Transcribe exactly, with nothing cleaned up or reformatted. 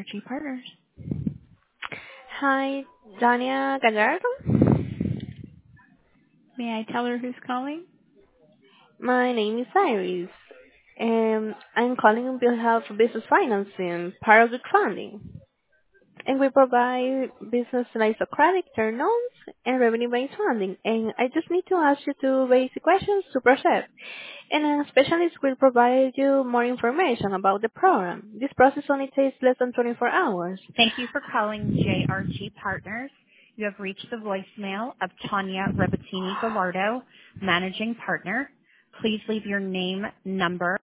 R G Partners. Hi, Dania Gallardo. May I tell her who's calling? My name is Iris, and I'm calling on behalf of Business Financing, part of the funding. And we provide business lines of credit, term loans, and revenue-based funding. And I just need to ask you two basic questions to proceed. And a specialist will provide you more information about the program. This process only takes less than twenty-four hours. Thank you for calling J R G Partners. You have reached the voicemail of Tanya Rebattini Gallardo, Managing Partner. Please leave your name, number,